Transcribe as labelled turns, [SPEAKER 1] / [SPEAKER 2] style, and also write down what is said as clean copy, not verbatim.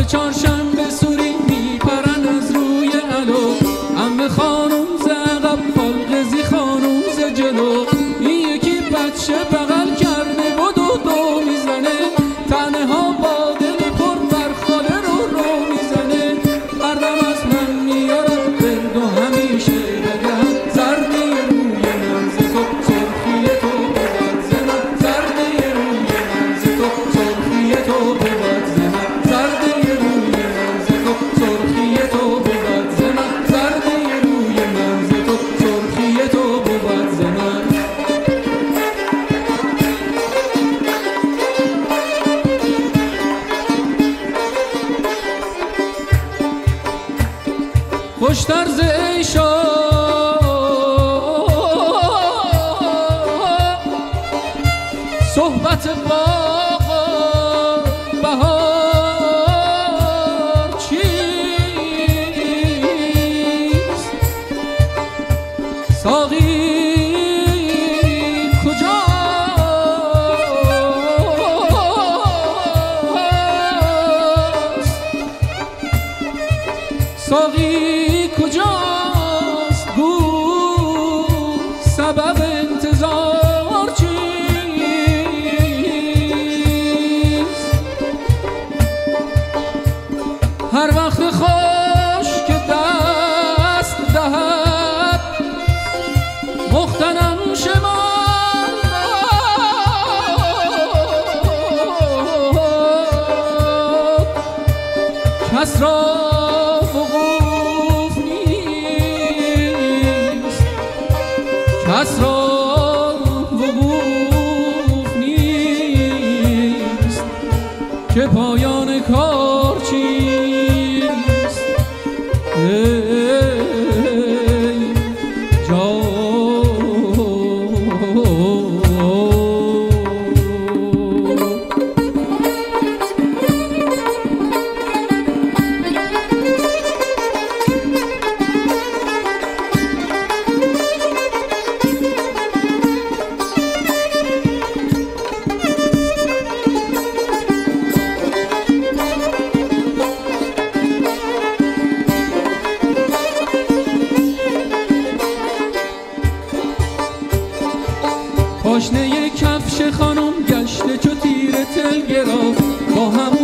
[SPEAKER 1] چهارشنبه سوری میپرن از روی علو، عمه خانوم ز عقب خالقزی خانوم ز جلو. این یکی بچه بغل کرده و دو میزنه، تنه ها با دل پر بر خاله رو میزنه. هر دم از من میارم برد و همیشه بگم زردی روی من ز تو سرخی تو بود ز من، زردی روی من ز تو سرخی تو بود ز من، زردی روی من ز تو سرخی تو بود ز من، زردی روی من ز تو سرخی تو بود ز من. خوشتر ز عیشا صحبت باغ بهار چیست؟ ساقی کجاست؟ ساقی کجاست؟ گو سبب انتظار چیست؟ هر وقت خوش که دست دهد مختنم شمال کس را وقوف نیست، کس را وقوف نیست که پایان کار چیست. ای جان پاشنه کفش خانم گشته چو تیر تل گرفت، با هم